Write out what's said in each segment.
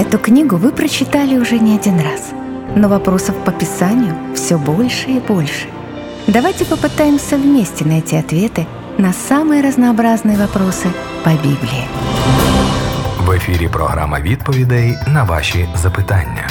Эту книгу вы прочитали уже не один раз, но вопросов по Писанию все больше и больше. Давайте попытаемся вместе найти ответы на самые разнообразные вопросы по Біблії. В ефірі програма відповідей на ваші запитання.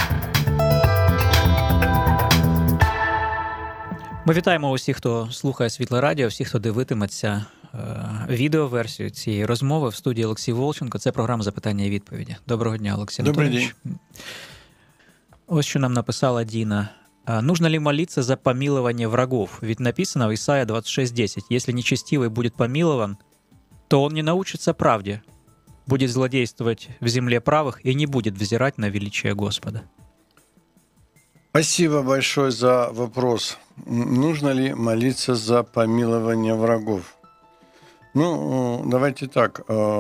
Ми вітаємо усіх, хто слухає Світле Радіо, всіх, хто дивитиметься відеоверсію цієї розмови. В студії Олексій Волченко. Це програма «Запитання і відповіді». Доброго дня, Олексій Анатолійович. Добрый день. Ось що нам написала Дина. «Нужно ли молиться за помилование врагов? Ведь написано в Исаия 26:10. Если нечестивый будет помилован, то он не научится правде, будет злодействовать в земле правых и не будет взирать на величие Господа». Спасибо большое за вопрос. Нужно ли молиться за помилование врагов? Ну, давайте так.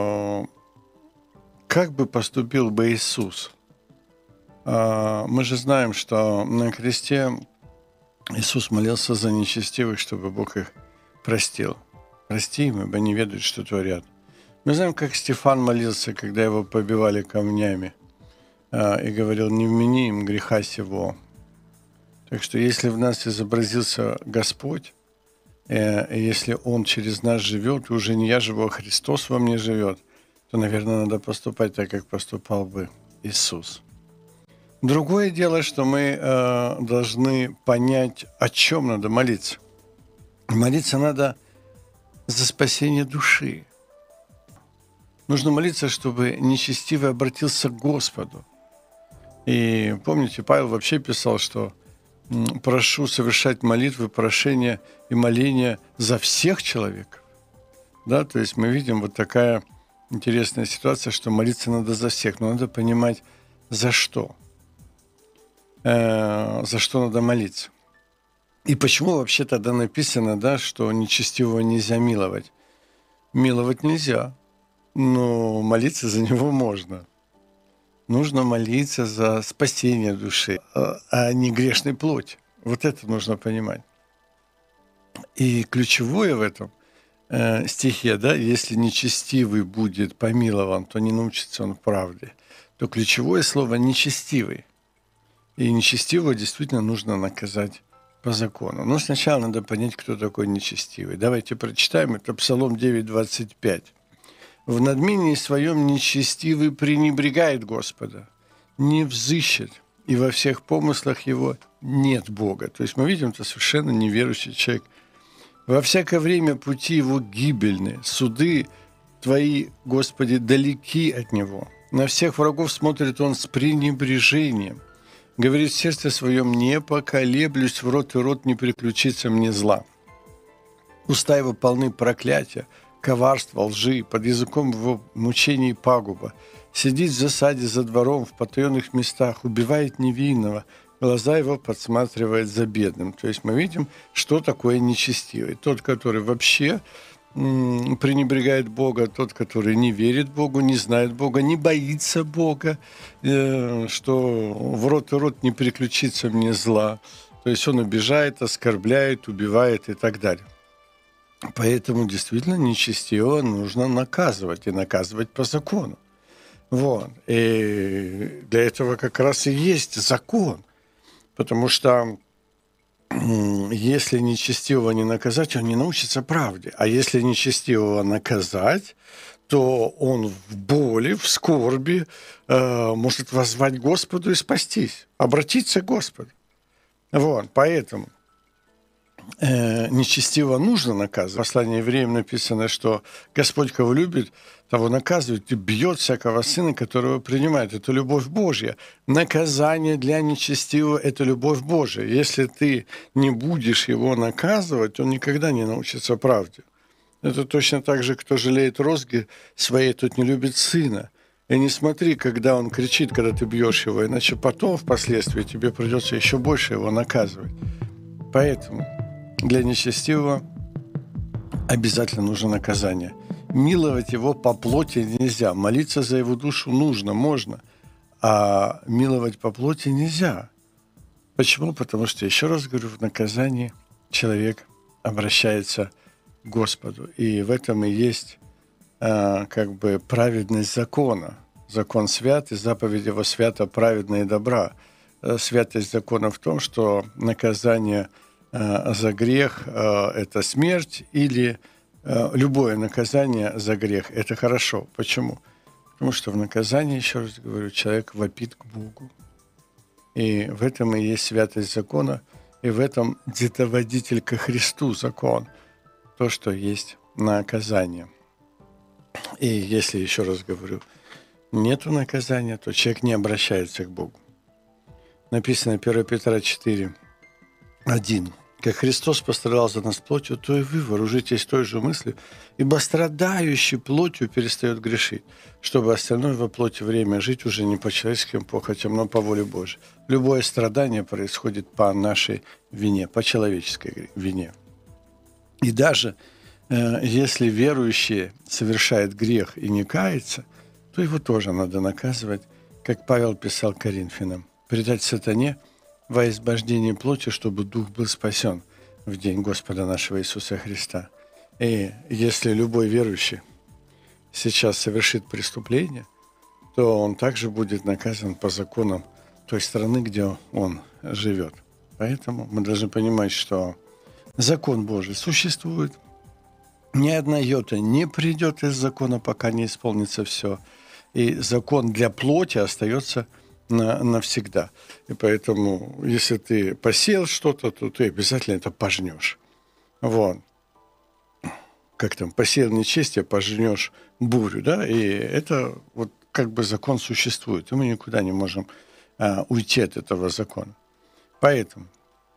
Как бы поступил бы Иисус? Мы же знаем, что на кресте Иисус молился за нечестивых, чтобы Бог их простил. Прости им, ибо не ведают, что творят. Мы знаем, как Стефан молился, когда его побивали камнями, и говорил: «Не вмени им греха сего». Так что если в нас изобразился Господь, и если Он через нас живет, и уже не я живу, а Христос во мне живет, то, наверное, надо поступать так, как поступал бы Иисус. Другое дело, что мы должны понять, о чем надо молиться. Молиться надо за спасение души. Нужно молиться, чтобы нечестивый обратился к Господу. И помните, Павел вообще писал, что прошу совершать молитвы, прошения и моления за всех человеков. Да, то есть мы видим вот такая интересная ситуация, что молиться надо за всех, но надо понимать, за что. За что надо молиться. И почему вообще тогда написано, да, что нечестивого нельзя миловать? Миловать нельзя, но молиться за него можно. Нужно молиться за спасение души, а не грешной плоти. Вот это нужно понимать. И ключевое в этом стихе, да, если нечестивый будет помилован, то не научится он правде, то ключевое слово «нечестивый». И нечестивого действительно нужно наказать по закону. Но сначала надо понять, кто такой нечестивый. Давайте прочитаем. Это Псалом 9:25. «В надмении своем нечестивый пренебрегает Господа, не взыщет, и во всех помыслах его нет Бога». То есть мы видим, это совершенно неверующий человек. «Во всякое время пути его гибельны, суды твои, Господи, далеки от него. На всех врагов смотрит он с пренебрежением. Говорит в сердце своем: не поколеблюсь, в рот и рот не приключится мне зла. Уста его полны проклятия, коварства, лжи, под языком его мучений и пагуба. Сидит в засаде за двором, в потаенных местах, убивает невинного, глаза его подсматривает за бедным». То есть мы видим, что такое нечестивый. Тот, который вообще пренебрегает Бога, тот, который не верит Богу, не знает Бога, не боится Бога, что в рот и рот не приключится мне зла. То есть он обижает, оскорбляет, убивает и так далее. Поэтому действительно нечестивого нужно наказывать, и наказывать по закону. Вот. И для этого как раз и есть закон. Потому что если нечестивого не наказать, он не научится правде. А если нечестивого наказать, то он в боли, в скорби может воззвать Господу и спастись, обратиться к Господу. Вот. Поэтому нечестивого нужно наказывать. В послании Евреям написано, что Господь, кого любит, того наказывает и бьет всякого сына, которого принимает. Это любовь Божья. Наказание для нечестивого – это любовь Божья. Если ты не будешь его наказывать, он никогда не научится правде. Это точно так же, кто жалеет розги своей, тот не любит сына. И не смотри, когда он кричит, когда ты бьешь его, иначе потом, впоследствии, тебе придется еще больше его наказывать. Поэтому для нечестивого обязательно нужно наказание. Миловать его по плоти нельзя. Молиться за его душу нужно, можно. А миловать по плоти нельзя. Почему? Потому что, еще раз говорю, в наказании человек обращается к Господу. И в этом и есть как бы праведность закона. Закон свят, и заповедь его свята, праведна и добра. Святость закона в том, что наказание за грех – это смерть, или любое наказание за грех – это хорошо. Почему? Потому что в наказании, еще раз говорю, человек вопит к Богу. И в этом и есть святость закона, и в этом где-то водитель ко Христу закон, то, что есть наказание. И если, еще раз говорю, нету наказания, то человек не обращается к Богу. Написано 1 Петра 4, 1. «Как Христос пострадал за нас плотью, то и вы вооружитесь той же мыслью, ибо страдающий плотью перестает грешить, чтобы остальное во плоти время жить уже не по человеческим похотям, но по воле Божией». Любое страдание происходит по нашей вине, по человеческой вине. И даже если верующий совершает грех и не кается, то его тоже надо наказывать, как Павел писал Коринфянам: «Предать сатане во избождении плоти, чтобы дух был спасен в день Господа нашего Иисуса Христа». И если любой верующий сейчас совершит преступление, то он также будет наказан по законам той страны, где он живет. Поэтому мы должны понимать, что закон Божий существует. Ни одна йота не придет из закона, пока не исполнится все. И закон для плоти остается навсегда. И поэтому, если ты посеял что-то, то ты обязательно это пожнешь. Вот. Как там, посеял нечестие, пожнешь бурю, да? И это вот как бы закон существует, и мы никуда не можем уйти от этого закона. Поэтому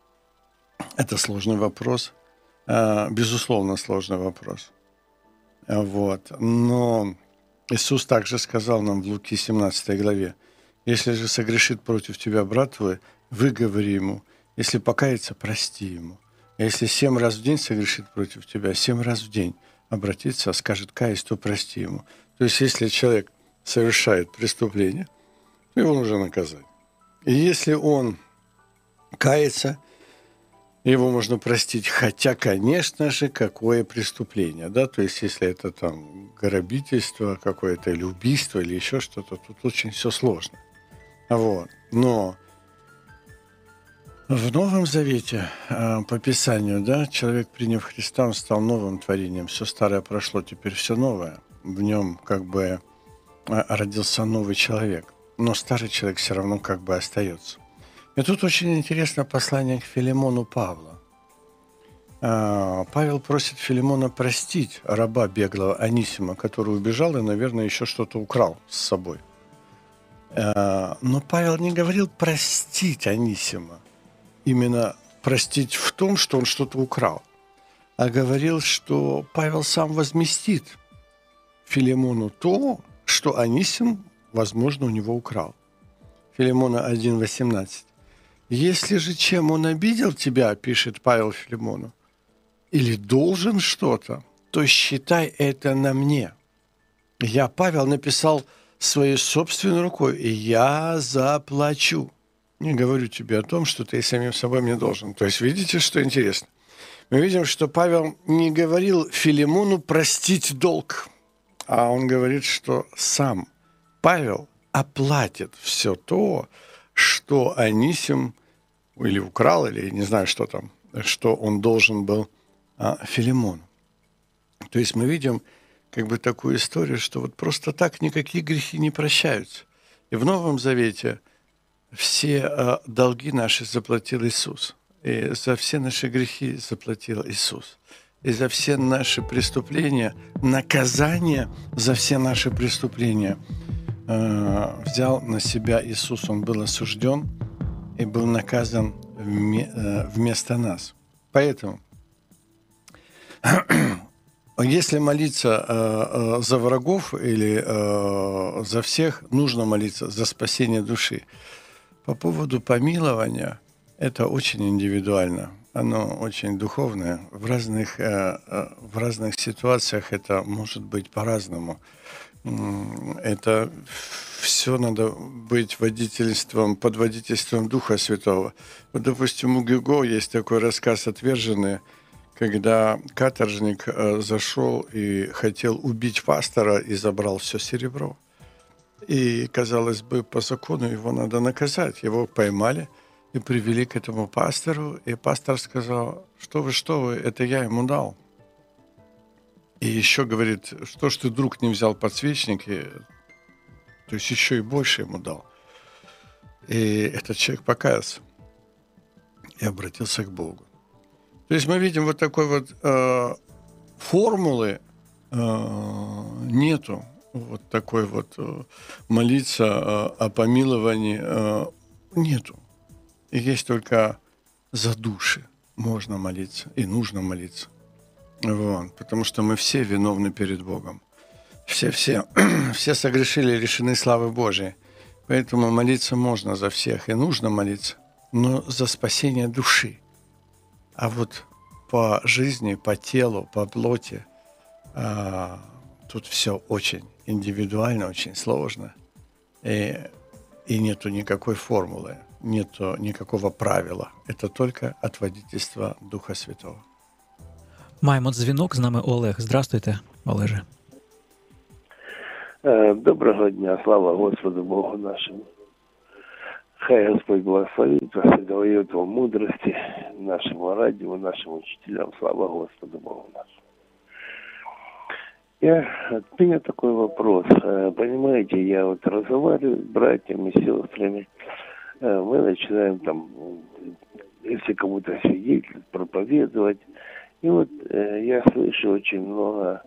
это сложный вопрос, безусловно, сложный вопрос. Вот. Но Иисус также сказал нам в Луки 17 главе: «Если же согрешит против тебя брат твой, выговори ему. Если покается, прости ему. А если 7 раз в день согрешит против тебя, 7 раз в день обратится, скажет каюсь, то прости ему». То есть, если человек совершает преступление, то его нужно наказать. И если он кается, его можно простить, хотя, конечно же, какое преступление, да, то есть, если это там грабительство какое-то, или убийство, или еще что-то, тут очень все сложно. Вот. Но в Новом Завете, по Писанию, да, человек, приняв Христа, он стал новым творением. Все старое прошло, теперь все новое. В нем как бы родился новый человек. Но старый человек все равно как бы остается. И тут очень интересно послание к Филимону Павла. Павел просит Филимона простить раба беглого Анисима, который убежал и, наверное, еще что-то украл с собой. Но Павел не говорил простить Анисима, именно простить в том, что он что-то украл, а говорил, что Павел сам возместит Филимону то, что Анисим, возможно, у него украл. Филимона 1:18. «Если же чем он обидел тебя, — пишет Павел Филимону, — или должен что-то, то считай это на мне. Я, Павел, написал своей собственной рукой, и я заплачу. Не говорю тебе о том, что ты самим собой мне должен». То есть, видите, что интересно? Мы видим, что Павел не говорил Филимону простить долг, а он говорит, что сам Павел оплатит все то, что Анисим или украл, или не знаю, что там, что он должен был Филимону. То есть мы видим как бы такую историю, что вот просто так никакие грехи не прощаются. И в Новом Завете все долги наши заплатил Иисус. И за все наши грехи заплатил Иисус. И за все наши преступления, наказание за все наши преступления взял на себя Иисус. Он был осужден и был наказан вместо нас. Поэтому, если молиться за врагов или за всех, нужно молиться за спасение души. По поводу помилования, это очень индивидуально, оно очень духовное. В разных ситуациях это может быть по-разному. Это все надо быть под водительством Духа Святого. Вот, допустим, у Гюго есть такой рассказ «Отверженные», когда каторжник зашел и хотел убить пастора и забрал все серебро. И, казалось бы, по закону его надо наказать. Его поймали и привели к этому пастору. И пастор сказал: что вы, это я ему дал. И еще говорит: что ж ты, друг, не взял подсвечники? То есть еще и больше ему дал. И этот человек покаялся и обратился к Богу. То есть мы видим вот такой вот формулы нету. Вот такой вот молиться о помиловании нету. И есть только за души можно молиться и нужно молиться. Вот. Потому что мы все виновны перед Богом. Все согрешили и лишены славы Божией. Поэтому молиться можно за всех и нужно молиться, но за спасение души. А вот по жизни, по телу, по плоти тут все очень индивидуально, очень сложно. И нету никакой формулы, нету никакого правила. Это только от водительства Духа Святого. Маємо дзвінок, з нами Олег. Здравствуйте, Олеже. Доброго дня, слава Господу Богу нашему. Хай Господь благословит вас и дает вам мудрости, нашему радио, нашим учителям. Слава Господу Богу нашему. От меня такой вопрос. Понимаете, я вот разговариваю с братьями, с сестрами. Мы начинаем там, если кому-то свидетельствовать, проповедовать. И вот я слышу очень много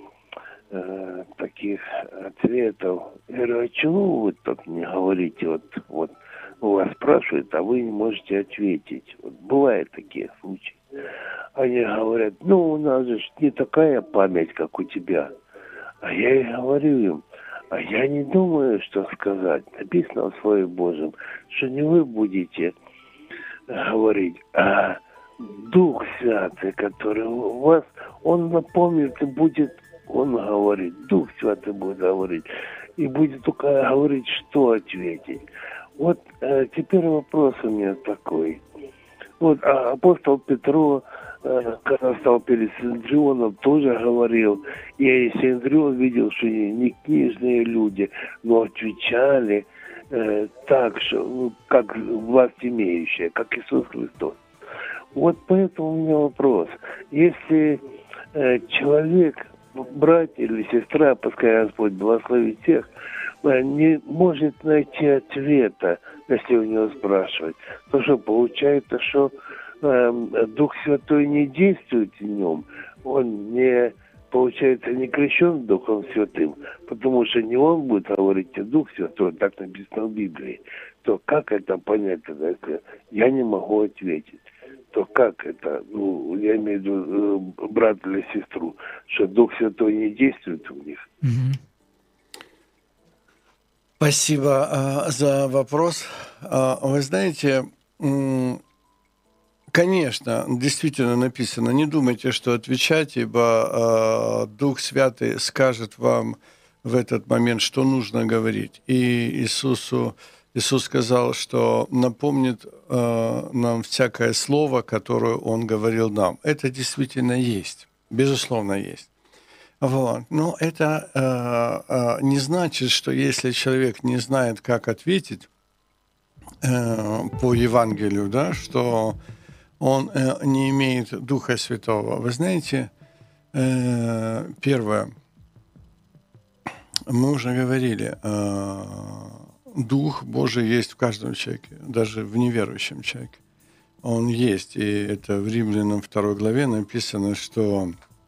таких ответов. Я говорю: а чего вы так не говорите? Вот у вас спрашивают, а вы не можете ответить. Вот бывают такие случаи. Они говорят: у нас же не такая память, как у тебя. А я и говорю им: а я не думаю, что сказать. Написано в Слове Божьем, что не вы будете говорить, а Дух Святый, который у вас, Он напомнит и будет, Он говорит, Дух Святый будет говорить, и будет только говорить, что ответить. Вот теперь вопрос у меня такой. Вот апостол Петро, когда стал перед Синдрионом, тоже говорил, и Синдрион видел, что не книжные люди, но отвечали так, что, как власть имеющая, как Иисус Христос. Вот поэтому у меня вопрос. Если человек, брат или сестра, пускай Господь благословит всех, не может найти ответа, если у него спрашивать, то что получается, что Дух Святой не действует в нем, он не, получается, не крещен Духом Святым, потому что не он будет говорить, а Дух Святой, так написано в Библии, то как это понять, тогда, если я не могу ответить? То как это, я имею в виду брат или сестру, что Дух Святой не действует в них? Спасибо за вопрос. Вы знаете, конечно, действительно написано, не думайте, что отвечать, ибо Дух Святый скажет вам в этот момент, что нужно говорить. И Иисус сказал, что напомнит нам всякое слово, которое Он говорил нам. Это действительно есть, безусловно есть. Вот. Но это не значит, что если человек не знает, как ответить по Евангелию, да, что он не имеет Духа Святого. Вы знаете, первое, мы уже говорили, Дух Божий есть в каждом человеке, даже в неверующем человеке. Он есть, и это в Римлянам 2 главе написано, что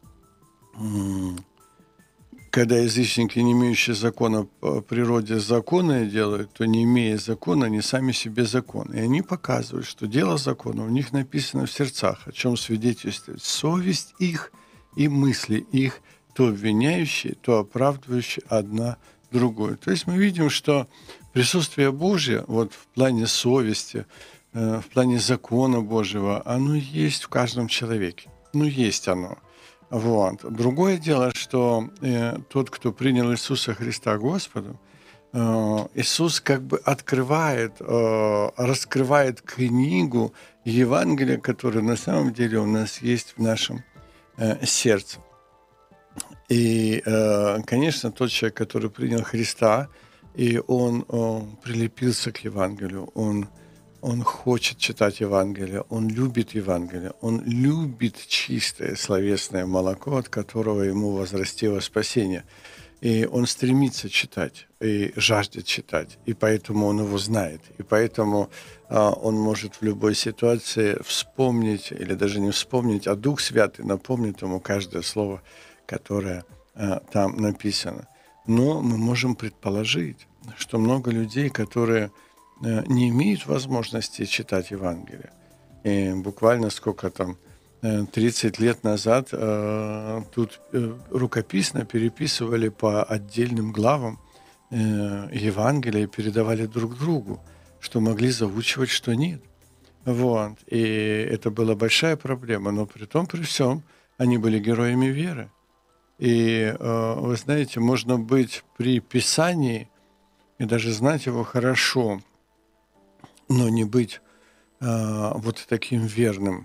когда язычники, не имеющие закона по природе, законы делают, то, не имея закона, они сами себе закон. И они показывают, что дело закона у них написано в сердцах, о чем свидетельствует совесть их и мысли их, то обвиняющие, то оправдывающие одна другую. То есть мы видим, что присутствие Божье вот в плане совести, в плане закона Божьего, оно есть в каждом человеке. Есть оно. Вот. Другое дело, что тот, кто принял Иисуса Христа Господом, Иисус как бы открывает, раскрывает книгу Евангелия, которая на самом деле у нас есть в нашем сердце. И, конечно, тот человек, который принял Христа и он прилепился к Евангелию, он хочет читать Евангелие, он любит Евангелие, он любит чистое словесное молоко, от которого ему возрастило спасение. И он стремится читать, и жаждет читать, и поэтому он его знает. И поэтому он может в любой ситуации вспомнить, или даже не вспомнить, а Дух Святый напомнит ему каждое слово, которое там написано. Но мы можем предположить, что много людей, которые не имеют возможности читать Евангелие. И буквально сколько там, 30 лет назад тут рукописно переписывали по отдельным главам Евангелия и передавали друг другу, что могли заучивать, что нет. Вот. И это была большая проблема, но при том, при всем, они были героями веры. И, вы знаете, можно быть при Писании и даже знать его хорошо, но не быть вот таким верным.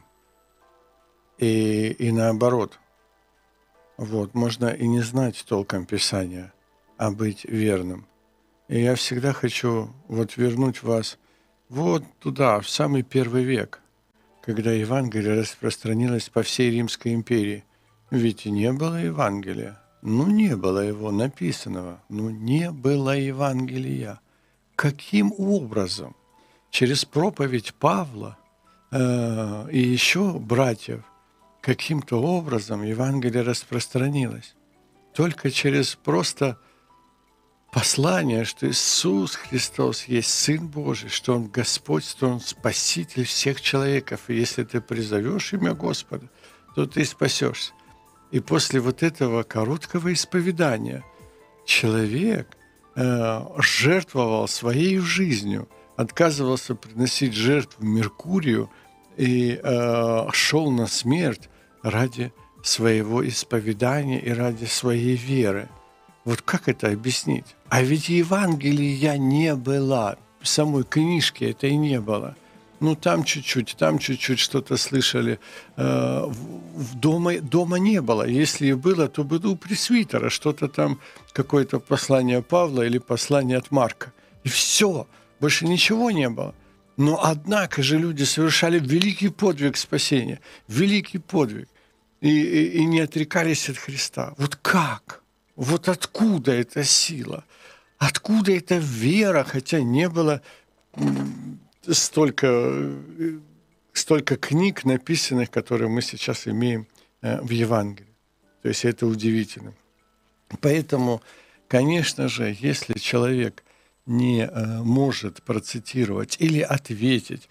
И наоборот. Вот. Можно и не знать толком Писания, а быть верным. И я всегда хочу вот вернуть вас вот туда, в самый первый век, когда Евангелие распространилось по всей Римской империи. Ведь и не было Евангелия. Не было его написанного. Не было Евангелия. Каким образом? Через проповедь Павла и еще братьев каким-то образом Евангелие распространилось. Только через просто послание, что Иисус Христос есть Сын Божий, что Он Господь, что Он Спаситель всех человеков. И если ты призовешь имя Господа, то ты спасешься. И после вот этого короткого исповедания человек жертвовал своей жизнью, отказывался приносить жертву Меркурию и шел на смерть ради своего исповедания и ради своей веры. Вот как это объяснить? А ведь Евангелия не было, в самой книжке это и не было. Там чуть-чуть что-то слышали. Дома не было. Если и было, то было у пресвитера. Что-то там, какое-то послание Павла или послание от Марка. И все. Больше ничего не было. Но однако же люди совершали великий подвиг спасения. Великий подвиг. И не отрекались от Христа. Вот как? Вот откуда эта сила? Откуда эта вера? Хотя не было столько книг написанных, которые мы сейчас имеем в Евангелии. То есть это удивительно. Поэтому, конечно же, если человек не может процитировать или ответить,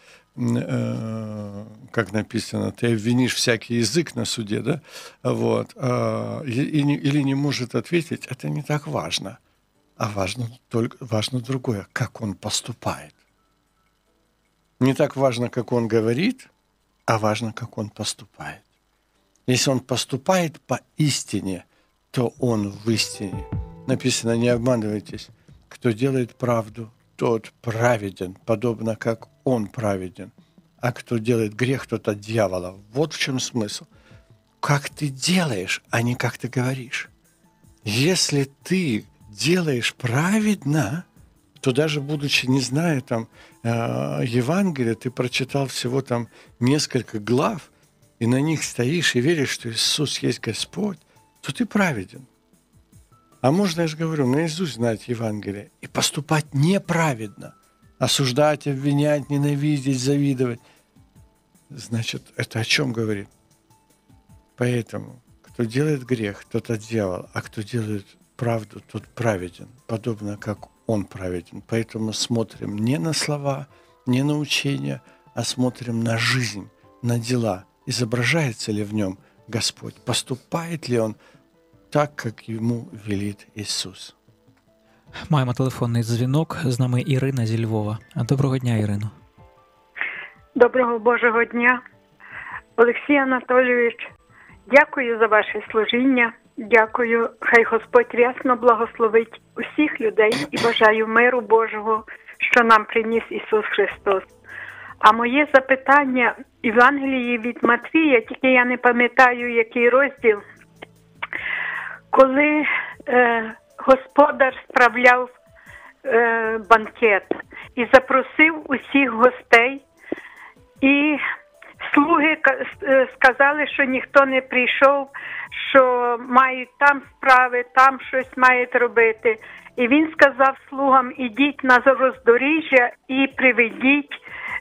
как написано, ты обвинишь всякий язык на суде, да? Вот, или не может ответить, это не так важно. А важно другое, как он поступает. Не так важно, как он говорит, а важно, как он поступает. Если он поступает по истине, то он в истине. Написано, не обманывайтесь. Кто делает правду, тот праведен, подобно как он праведен. А кто делает грех, тот от дьявола. Вот в чем смысл. Как ты делаешь, а не как ты говоришь. Если ты делаешь праведно, то даже будучи, не зная там Евангелия, ты прочитал всего там несколько глав, и на них стоишь и веришь, что Иисус есть Господь, то ты праведен. А можно, я же говорю, наизусть знать Евангелие и поступать неправедно, осуждать, обвинять, ненавидеть, завидовать. Значит, это о чем говорит? Поэтому, кто делает грех, тот от дьявола, а кто делает правду, тот праведен, подобно как он праведен. Поэтому смотрим не на слова, не на учения, а смотрим на жизнь, на дела. Изображается ли в нем Господь? Поступает ли он так, как йому велит Ісус? Маємо телефонний дзвінок. З нами Ірина зі Львова. Доброго дня, Ірино. Доброго Божого дня. Олексій Анатолійович, дякую за ваше служіння. Дякую. Хай Господь рясно благословить усіх людей і бажаю миру Божого, що нам приніс Ісус Христос. А моє запитання в Євангелії від Матвія, тільки я не пам'ятаю, який розділ, коли господар справляв банкет і запросив усіх гостей. І слуги сказали, що ніхто не прийшов, що мають там справи, там щось мають робити. І він сказав слугам: ідіть на роздоріжжя і приведіть,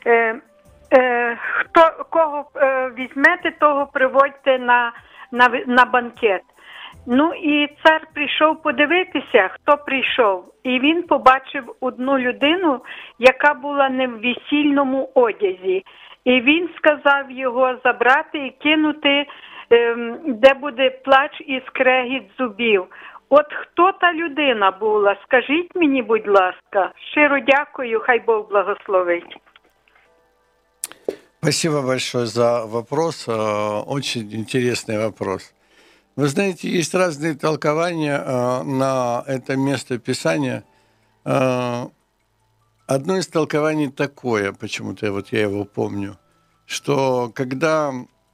кого візьмете, того приводьте на банкет. Ну і цар прийшов подивитися, хто прийшов. І він побачив одну людину, яка була не в весільному одязі. І він сказав його забрати і кинути, де буде плач і скрегіт зубів. От хто та людина була? Скажіть мені, будь ласка. Щиро дякую, хай Бог благословить. Спасибо большое за вопрос. Очень интересный вопрос. Вы знаете, есть разные толкования на это место Писания. Одно из толкований такое, почему-то вот я его помню, что когда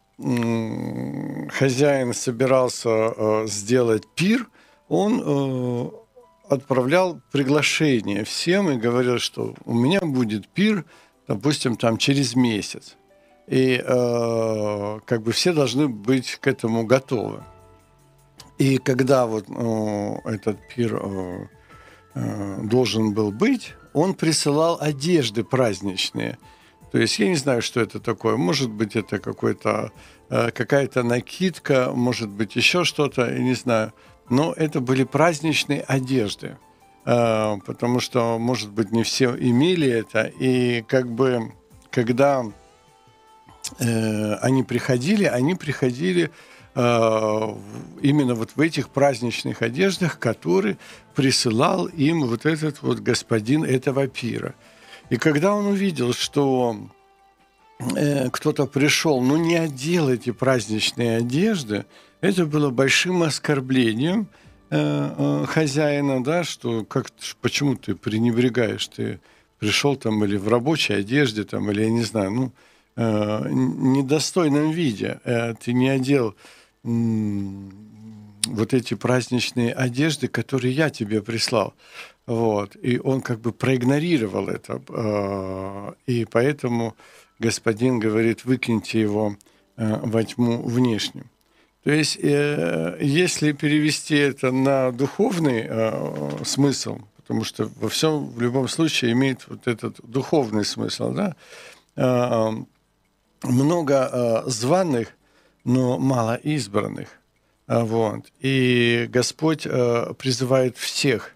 хозяин собирался сделать пир, он отправлял приглашение всем и говорил, что у меня будет пир, допустим, там через месяц. И как бы все должны быть к этому готовы. И когда вот этот пир должен был быть, он присылал одежды праздничные. То есть я не знаю, что это такое. Может быть, это какая-то накидка, может быть, еще что-то, я не знаю. Но это были праздничные одежды, потому что, может быть, не все имели это. И как бы, когда они приходили именно вот в этих праздничных одеждах, которые присылал им вот этот вот господин этого пира. И когда он увидел, что кто-то пришел, но не одел эти праздничные одежды, это было большим оскорблением хозяина, да, что почему ты пренебрегаешь, ты пришел там или в рабочей одежде, там, или, я не знаю, недостойном виде, ты не одел вот эти праздничные одежды, которые я тебе прислал. Вот. И он как бы проигнорировал это. И поэтому господин говорит: выкиньте его во тьму внешнюю. То есть, если перевести это на духовный смысл, потому что во всем, в любом случае, имеет вот этот духовный смысл, да, много званых, но мало избранных. Вот. И Господь призывает всех.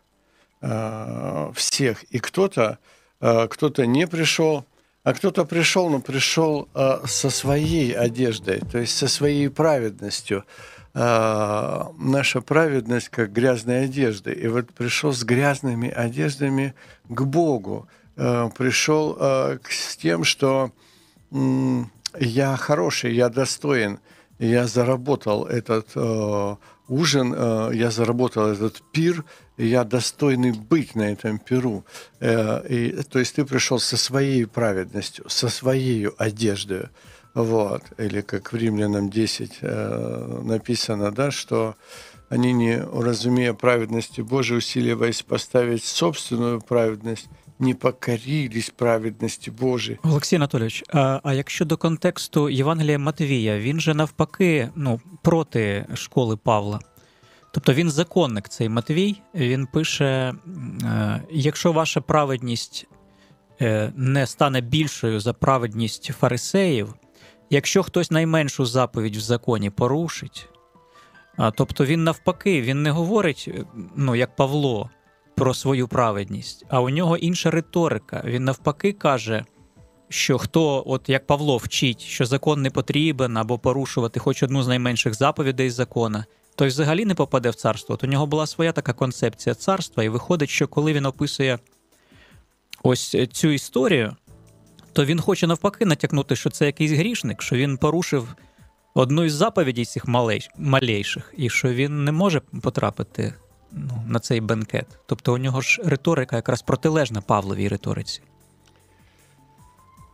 И кто-то не пришел, а кто-то пришел, но пришел со своей одеждой, то есть со своей праведностью. Наша праведность как грязная одежда. И вот пришел с грязными одеждами к Богу. Пришел с тем, что я хороший, я достоин, я заработал этот ужин, я заработал этот пир, и я достойный быть на этом пиру. То есть ты пришел со своей праведностью, со своей одеждой. Вот. Или как в Римлянам 10 написано, да, что они, не уразумея праведности Божией, усиливаясь поставить собственную праведность, не покорились праведності Божій. Олексій Анатолійович, а якщо до контексту Євангелія Матвія, він же навпаки, проти школи Павла. Тобто він законник, цей Матвій, він пише: якщо ваша праведність не стане більшою за праведність фарисеїв, якщо хтось найменшу заповідь в законі порушить, тобто він навпаки, він не говорить, як Павло, про свою праведність, а у нього інша риторика. Він навпаки каже, що хто, от як Павло, вчить, що закон не потрібен або порушувати хоч одну з найменших заповідей закона, той взагалі не попаде в царство. От у нього була своя така концепція царства, і виходить, що коли він описує ось цю історію, то він хоче навпаки натякнути, що це якийсь грішник, що він порушив одну із заповідей цих малейших, і що він не може потрапити на цей бенкет. Тобто у нього ж риторика якраз протилежна Павловій риториці.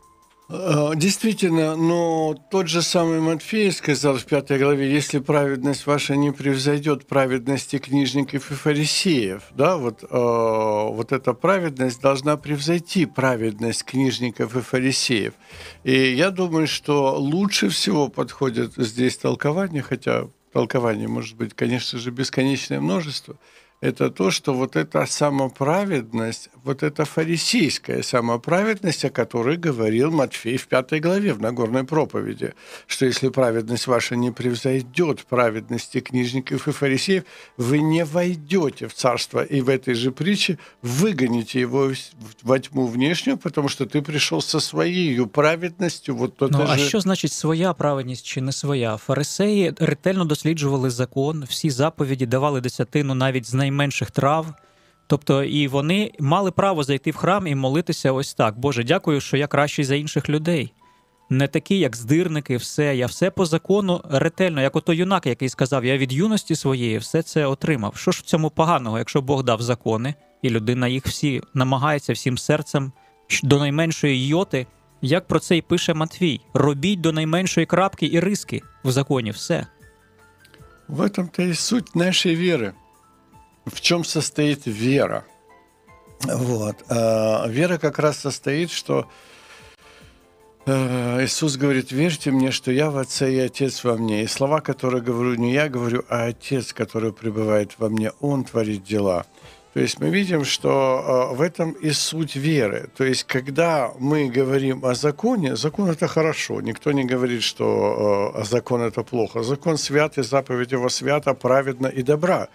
Действительно, но тот же самый Матфей сказал в 5 главе, если праведность ваша не превзойдет праведности книжников и фарисеев, да, вот эта праведность должна превзойти праведность книжников и фарисеев. И я думаю, что лучше всего подходит здесь толкование, хотя толкований может быть, конечно же, бесконечное множество, это то, что вот эта самоправедность, вот эта фарисейская самоправедность, о которой говорил Матфей в 5 главе в Нагорной проповеди, что если праведность ваша не превзойдет праведности книжников и фарисеев, вы не войдете в царство, и в этой же притче выгоните его во тьму внешнюю, потому что ты пришел со своей праведностью. Вот А що значить своя праведність чи не своя? Фарисеї ретельно досліджували закон, всі заповіді, давали десятину навіть з найменших трав. Тобто і вони мали право зайти в храм і молитися ось так. Боже, дякую, що я кращий за інших людей. Не такі, як здирники, все. Я все по закону ретельно, як ото юнак, який сказав, я від юності своєї все це отримав. Що ж в цьому поганого, якщо Бог дав закони, і людина їх всі намагається всім серцем до найменшої йоти, як про це й пише Матвій. Робіть до найменшої крапки і риски в законі, все. В этом-то и суть нашей веры. В чем состоит вера? Вера как раз состоит, что Иисус говорит, верьте мне, что я в Отце и Отец во мне. И слова, которые говорю, не я говорю, а Отец, который пребывает во мне, Он творит дела. То есть мы видим, что в этом и суть веры. То есть когда мы говорим о законе, закон – это хорошо. Никто не говорит, что закон – это плохо. Закон свят, и заповедь его свята, праведна и добра.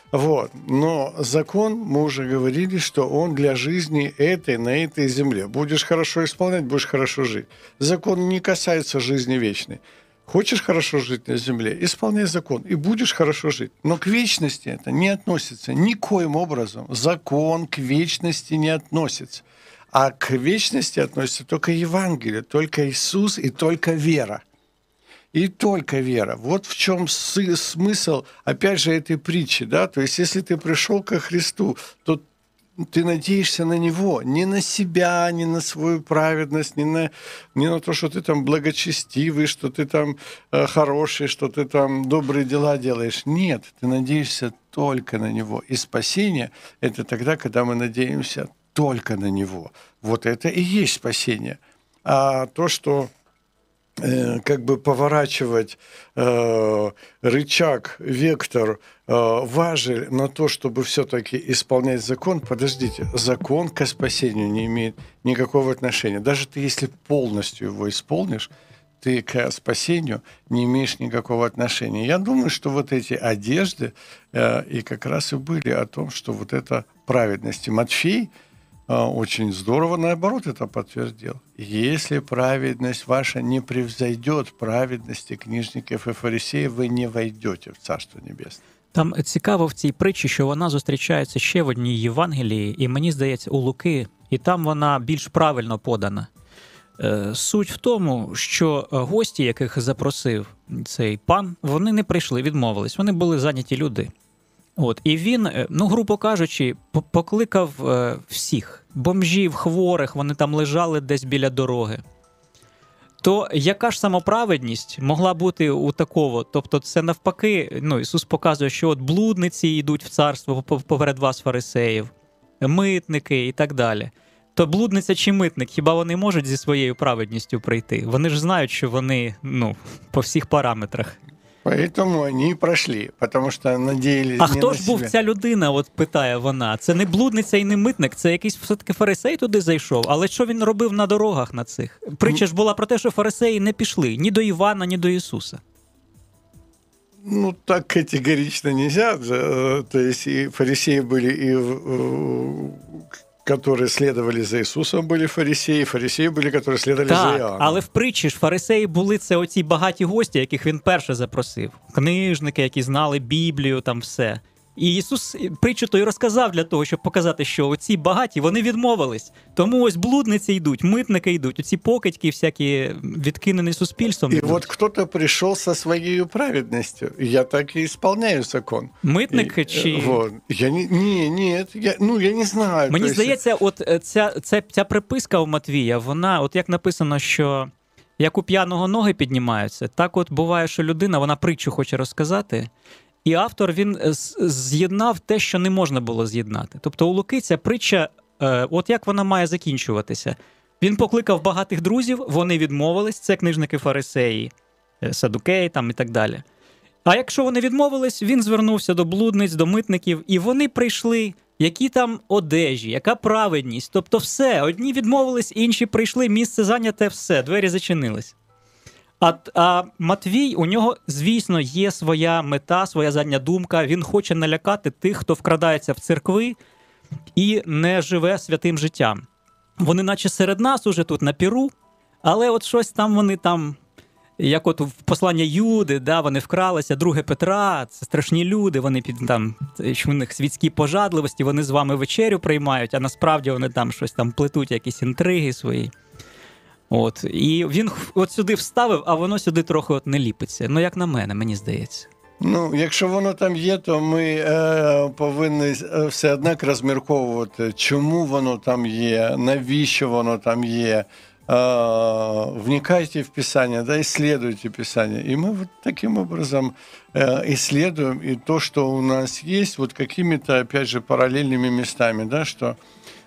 Но закон, мы уже говорили, что он для жизни на этой земле. Будешь хорошо исполнять, будешь хорошо жить. Закон не касается жизни вечной. Хочешь хорошо жить на земле, исполняй закон, и будешь хорошо жить. Но к вечности это не относится никоим образом. Закон к вечности не относится. А к вечности относится только Евангелие, только Иисус и только вера. И только вера. Вот в чем смысл, опять же, этой притчи. Да? То есть, если ты пришел ко Христу, то ты надеешься на Него, не на себя, не на свою праведность, не на то, что ты там благочестивый, что ты там хороший, что ты там добрые дела делаешь. Нет, ты надеешься только на Него. И спасение – это тогда, когда мы надеемся только на Него. Вот это и есть спасение. А то, что как бы поворачивать рычаг, вектор, важель на то, чтобы все-таки исполнять закон, подождите, закон к спасению не имеет никакого отношения. Даже ты, если полностью его исполнишь, ты к спасению не имеешь никакого отношения. Я думаю, что вот эти одежды и как раз и были о том, что вот это праведность. И Матфей очень здорово, наоборот, это подтвердил. Если праведность ваша не превзойдет праведности книжников и фарисеев, ви не войдете в Царство Небесне. Там цікаво в цій притчі, що вона зустрічається ще в одній Євангелії, і мені здається, у Луки, і там вона більш правильно подана. Суть в тому, що гості, яких запросив цей пан, вони не прийшли, відмовились, вони були зайняті люди. І він, грубо кажучи, покликав всіх. Бомжів, хворих, вони там лежали десь біля дороги. То яка ж самоправедність могла бути у такого? Тобто це навпаки, Ісус показує, що от блудниці йдуть в царство поперед вас, фарисеїв, митники і так далі. То блудниця чи митник, хіба вони можуть зі своєю праведністю прийти? Вони ж знають, що вони, по всіх параметрах. Поэтому они пройшли, тому що надіялись. А хто ж був ця людина, от питає вона? Це не блудниця і не митник, це якийсь все-таки фарисей туди зайшов. Але що він робив на дорогах на цих? Притча ж була про те, що фарисеї не пішли ні до Івана, ні до Ісуса. Так категорично нельзя. То есть и фарисеи были, и которые следовали за Ісусом, були фарисеї були, які следовали за Іоанном. Але в притчі ж фарисеї були це оці багаті гості, яких він перше запросив. Книжники, які знали Біблію, там все. І Ісус притчу то й розказав для того, щоб показати, що оці багаті, вони відмовились. Тому ось блудниці йдуть, митники йдуть, оці покидьки всякі відкинені суспільством. И вот кто-то пришел со своей праведностью, и я так и исполняю закон. Митник чи... Вот. Я я не знаю. Мені здається, от ця приписка у Матвія, вона, от як написано, що як у п'яного ноги піднімаються, так от буває, що людина, вона притчу хоче розказати, і автор, він з'єднав те, що не можна було з'єднати. Тобто у Луки ця притча, от як вона має закінчуватися. Він покликав багатих друзів, вони відмовились, це книжники-фарисеї, садукеї там і так далі. А якщо вони відмовились, він звернувся до блудниць, до митників, і вони прийшли, які там одежі, яка праведність, тобто все. Одні відмовились, інші прийшли, місце зайняте, все, двері зачинились. А Матвій, у нього, звісно, є своя мета, своя задня думка, він хоче налякати тих, хто вкрадається в церкви і не живе святим життям. Вони наче серед нас уже тут на піру, але от щось там вони там, як от в послання Юди, да, вони вкралися, 2 Петра, це страшні люди, вони що у них світські пожадливості, вони з вами вечерю приймають, а насправді вони там щось там плетуть, якісь інтриги свої. От, і він от сюди вставив, а воно сюди трохи от не ліпиться. Ну, як на мене, мені здається. Ну, якщо воно там є, то ми повинні все однак розмірковувати, чому воно там є, навіщо воно там є. Вникайте в Писание, да, исследуйте Писание. И мы вот таким образом исследуем и то, что у нас есть, вот какими-то, опять же, параллельными местами, да, что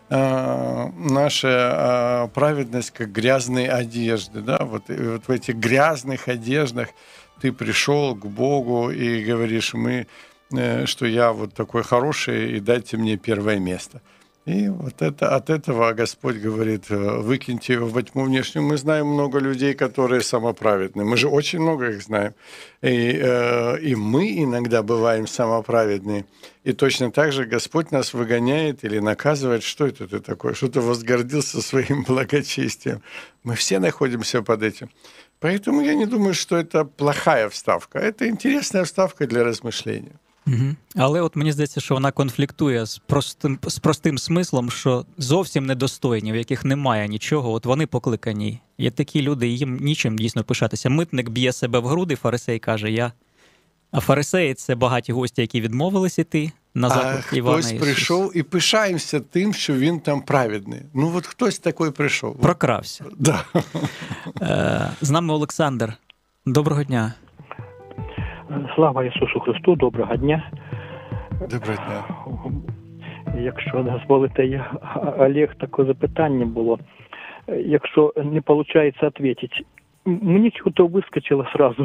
наша праведность как грязные одежды, да, вот в этих грязных одеждах ты пришел к Богу и говоришь, что я вот такой хороший, и дайте мне первое место. И вот от этого Господь говорит, выкиньте его во тьму внешнюю. Мы знаем много людей, которые самоправедны. Мы же очень много их знаем. И мы иногда бываем самоправедны. И точно так же Господь нас выгоняет или наказывает. Что это ты такой? Что ты возгордился своим благочестием? Мы все находимся под этим. Поэтому я не думаю, что это плохая вставка. Это интересная вставка для размышления. Угу. Але от мені здається, що вона конфліктує з простим смислом, що зовсім недостойні, в яких немає нічого, от вони покликані. Є такі люди, їм нічим дійсно пишатися. Митник б'є себе в груди, фарисей каже «я». А фарисеї – це багаті гості, які відмовились іти на заклик Івана Ісуса. Хтось прийшов і пишаємося тим, що він там праведний. Ну от хтось такий прийшов. Прокрався. Да. З нами Олександр. Доброго дня. Слава Ісусу Христу, доброго дня. Доброго дня. Якщо дозволите, Олег, таке запитання було. Якщо не виходить відповідати, мені чого-то вискочило сразу.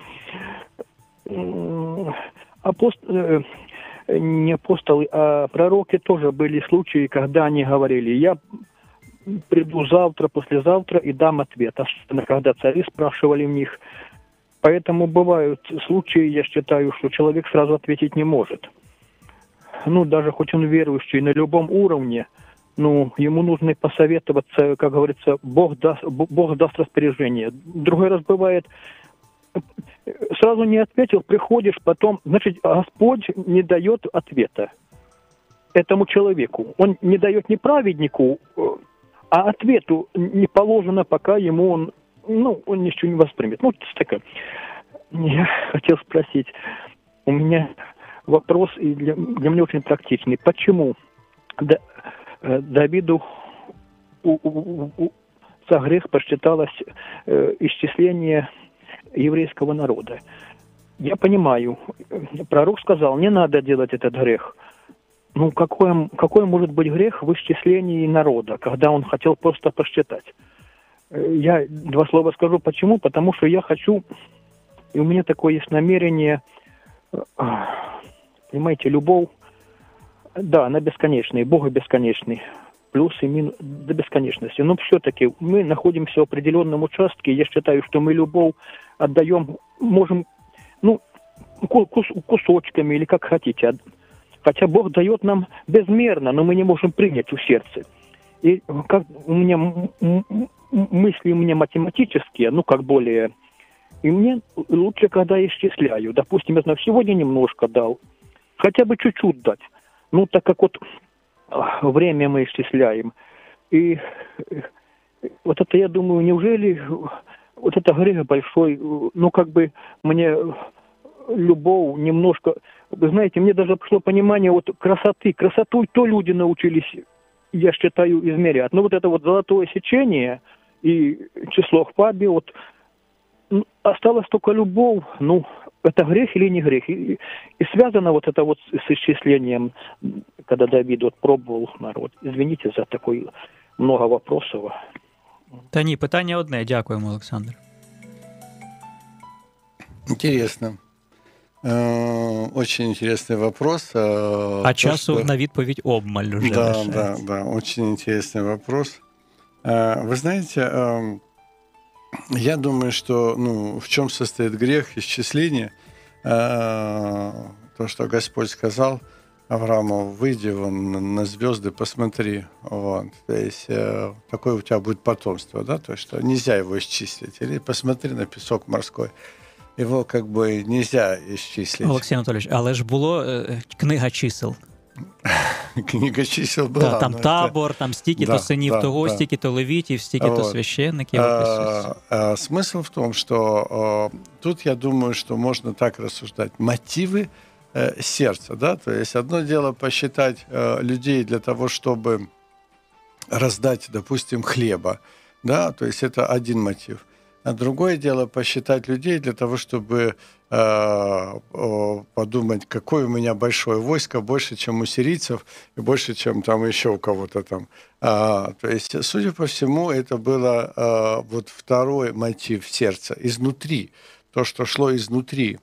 Не апостолы, а пророки тоже были случаи, когда они говорили, я приду завтра, послезавтра и дам ответ. Особенно, когда цари спрашивали в них. Поэтому бывают случаи, я считаю, что человек сразу ответить не может. Ну, даже хоть он верующий на любом уровне, ну, ему нужно посоветоваться, как говорится, Бог даст распоряжение. Другой раз бывает, сразу не ответил, приходишь, потом, значит, Господь не дает ответа этому человеку. Он не дает не праведнику, а ответу не положено, пока ему он ничего не воспримет. Ну, это такое. Я хотел спросить, у меня вопрос, и для меня очень практичный. Почему Давиду за грех посчиталось исчисление еврейского народа? Я понимаю, пророк сказал, не надо делать этот грех. Ну, какой может быть грех в исчислении народа, когда он хотел просто посчитать? Я 2 слова скажу, почему. Потому что я хочу, и у меня такое есть намерение, понимаете, любовь, да, она бесконечная, Бог бесконечный, плюс и минус до бесконечности. Но все-таки мы находимся в определенном участке, я считаю, что мы любовь отдаем, можем, кусочками или как хотите. Хотя Бог дает нам безмерно, но мы не можем принять в сердце. И как у меня мысли математические, как более... И мне лучше, когда исчисляю. Допустим, я знаю, сегодня немножко дал, хотя бы чуть-чуть дать. Ну, так как вот время мы исчисляем. И вот это, я думаю, неужели вот это грех большой, ну, как бы мне любовь немножко... Вы знаете, мне даже пришло понимание вот красоты. Красоту то люди научились, я считаю, измерять. Ну, вот это вот золотое сечение и число в пабе, вот осталась только любовь. Ну, это грех или не грех? И связано вот это вот с исчислением, когда Давид вот пробував народ. Извините за такой много вопросов. Та ні, питання одне. Дякуємо, Олександр. Интересно. Очень интересный вопрос. А часу на відповідь обмаль уже. Да, очень интересный вопрос. Вы знаете, я думаю, что в чем состоит грех исчисления? То, что Господь сказал Аврааму: выйди вон на звезды, посмотри. Вот. То есть такое у тебя будет потомство, да? То есть что нельзя его исчислить. Или посмотри на песок морской. Его как бы нельзя исчислить. Олексій Анатолійович, але ж було книга чисел. Книга чисел була. Там табор, там стільки-то синів того, стільки-то левітів, стільки-то священників описується. Смысл в том, что тут я думаю, что можно так рассуждать. Мотивы сердца, да? То есть одно дело посчитать людей для того, чтобы раздать, допустим, хлеба, да? То есть это один мотив. А другое дело посчитать людей для того, чтобы подумать, какое у меня большое войско, больше, чем у сирийцев, и больше, чем там еще у кого-то там. То есть, судя по всему, это было вот второй мотив сердца, изнутри, то, что шло изнутри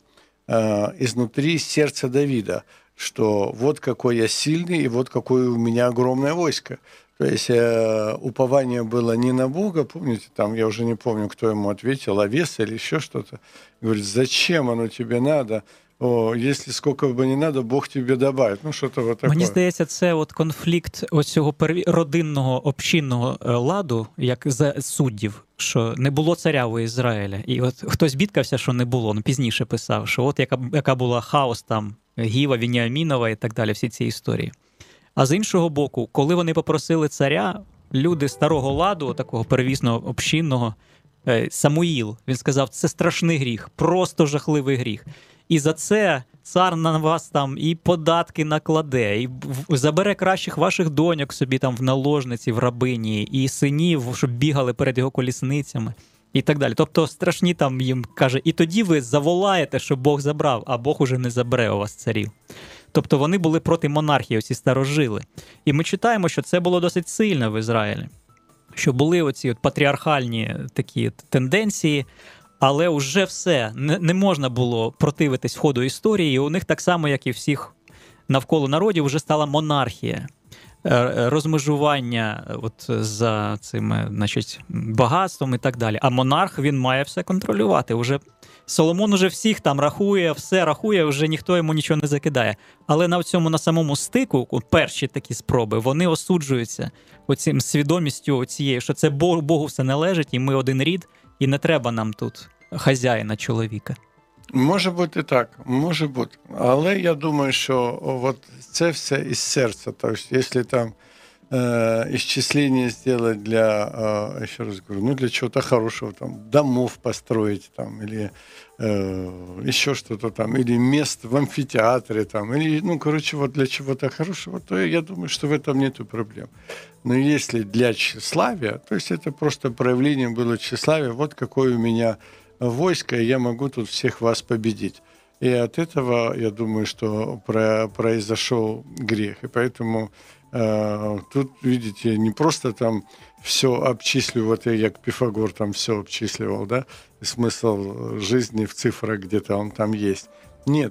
сердца Давида, что вот какой я сильный, и вот какое у меня огромное войско. То есть упование было не на Бога, помните, там, я уже не помню, кто ему ответил, овес или еще что-то. Говорит, зачем оно тебе надо? Если сколько бы не надо, Бог тебе добавить. Ну, що-то вот таке. Мені здається, це от конфлікт ось цього родинного, общинного ладу, як за суддів, що не було царя у Ізраїля. І от хтось бідкався, що не було, пізніше писав, що от яка була хаос там, Гіва, Веніамінова і так далі, всі ці історії. А з іншого боку, коли вони попросили царя, люди старого ладу, такого первісного, общинного, Самуїл, він сказав, це страшний гріх, просто жахливий гріх. І за це цар на вас там і податки накладе, і забере кращих ваших доньок собі там в наложниці, в рабині, і синів, щоб бігали перед його колісницями, і так далі. Тобто страшні там їм, каже, і тоді ви заволаєте, щоб Бог забрав, а Бог уже не забере у вас царів. Тобто вони були проти монархії, оці старожили. І ми читаємо, що це було досить сильно в Ізраїлі. Що були оці от патріархальні такі тенденції, але вже все, не можна було противитись ходу історії, і у них так само, як і всіх навколо народів, вже стала монархія. Розмежування от за цими, значить, багатством і так далі. А монарх, він має все контролювати. Уже Соломон уже всіх там рахує, все рахує, вже ніхто йому нічого не закидає. Але на самому стику, перші такі спроби, вони осуджуються оцим свідомістю цією, що це Богу все належить, і ми один рід, і не треба нам тут хазяїна чоловіка. Може бути так, може бути. Але я думаю, що от це все із серця. Тобто, якщо там исчисление сделать для, еще раз говорю, для чего-то хорошего, там, домов построить, там, или еще что-то там, или мест в амфитеатре, там, или, вот для чего-то хорошего, то я думаю, что в этом нету проблем. Но если для тщеславия, то есть это просто проявление было тщеславия, вот какое у меня войско, и я могу тут всех вас победить. И от этого, я думаю, что произошел грех. И поэтому тут, видите, не просто там все обчислю, как Пифагор там все обчисливал, да, и смысл жизни в цифрах где-то он там есть. Нет,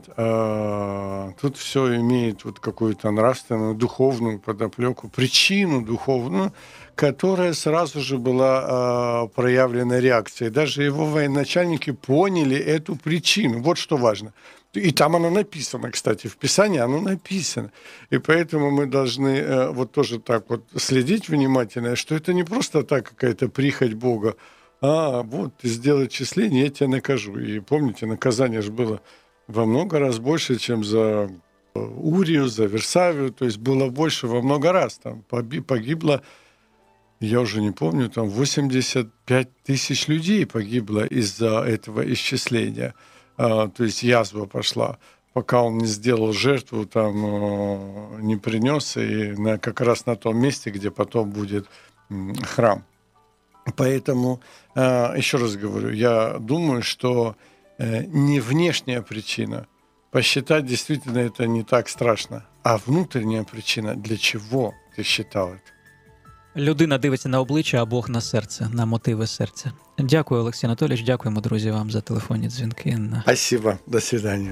тут все имеет вот какую-то нравственную, духовную подоплеку, причину духовную, которая сразу же была проявлена реакцией. Даже его военачальники поняли эту причину. Вот что важно. И там оно написано, кстати, в Писании оно написано. И поэтому мы должны вот тоже так вот следить внимательно, что это не просто так какая-то прихоть Бога. Вот, ты сделай числение, я тебя накажу. И помните, наказание же было во много раз больше, чем за Урию, за Версавию, то есть было больше во много раз. Там погибло, я уже не помню, там 85 тысяч людей погибло из-за этого исчисления. То есть язва пошла, пока он не сделал жертву, там не принес, и как раз на том месте, где потом будет храм. Поэтому, еще раз говорю, я думаю, что не внешняя причина. Посчитать действительно это не так страшно. А внутренняя причина, для чего ти считав це? Людина дивиться на обличчя, а Бог на серце, на мотиви серця. Дякую, Олексій Анатолійович, дякуємо, друзі, вам за телефонні дзвінки. Спасибо, до свидання.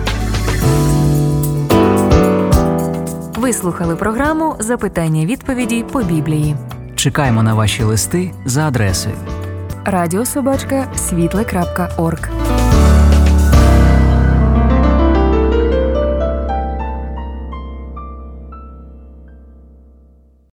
Ви слухали програму «Запитання-відповіді по Біблії». Чекаємо на ваші листи за адресою радіособачка.світле.орг.